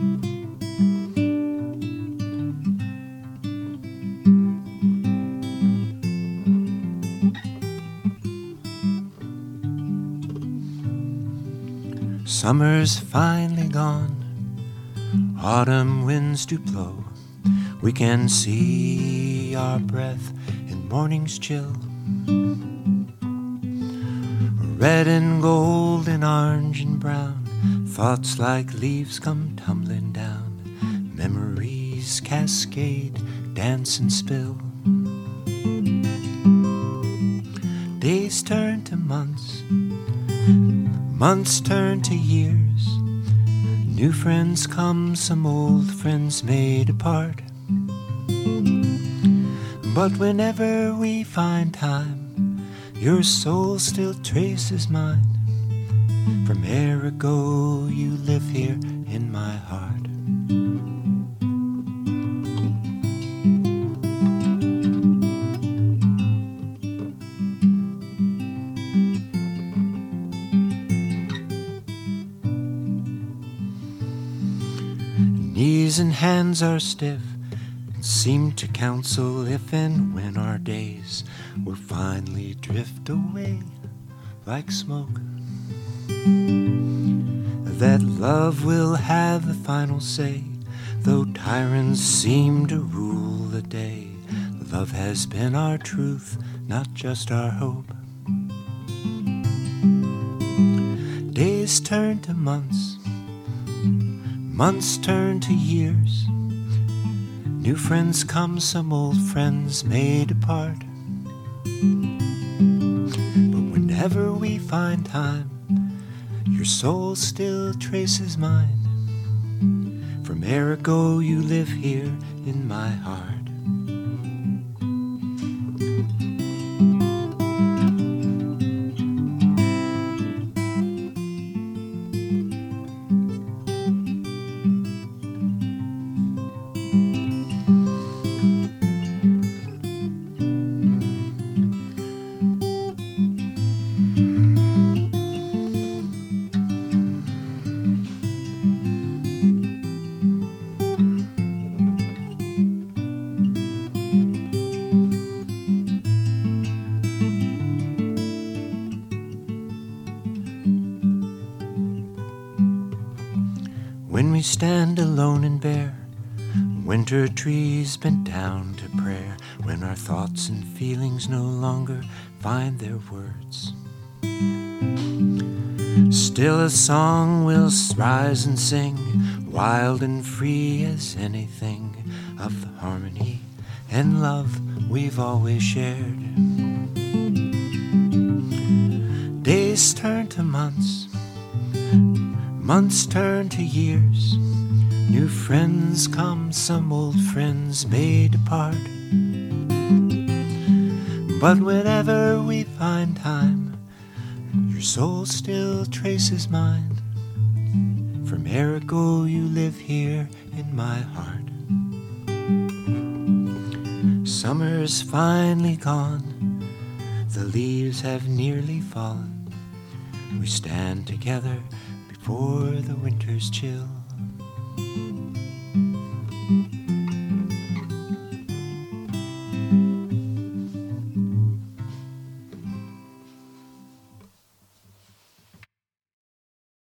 Summer's finally gone, autumn winds do blow. We can see our breath in morning's chill. Red and gold and orange and brown, thoughts like leaves come tumbling down. Memories cascade, dance and spill. Days turn to months, months turn to years. New friends come, some old friends may depart. But whenever we find time, your soul still traces mine. From ere ago you live here in my heart. Knees and hands are stiff, and seem to counsel if and when our days will finally drift away like smoke. That love will have the final say, though tyrants seem to rule the day. Love has been our truth, not just our hope. Days turn to months, months turn to years. New friends come, some old friends may depart. But whenever we find time, your soul still traces mine. From ere ago you live here in my heart. When we stand alone and bare, winter trees bent down to prayer, when our thoughts and feelings no longer find their words, still a song will rise and sing, wild and free as anything, of the harmony and love we've always shared. Days turn to months, months turn to years. New friends come, some old friends may depart. But whenever we find time, your soul still traces mine. From ere ago you live here in my heart. Summer's finally gone, the leaves have nearly fallen. We stand together before the winter's chill.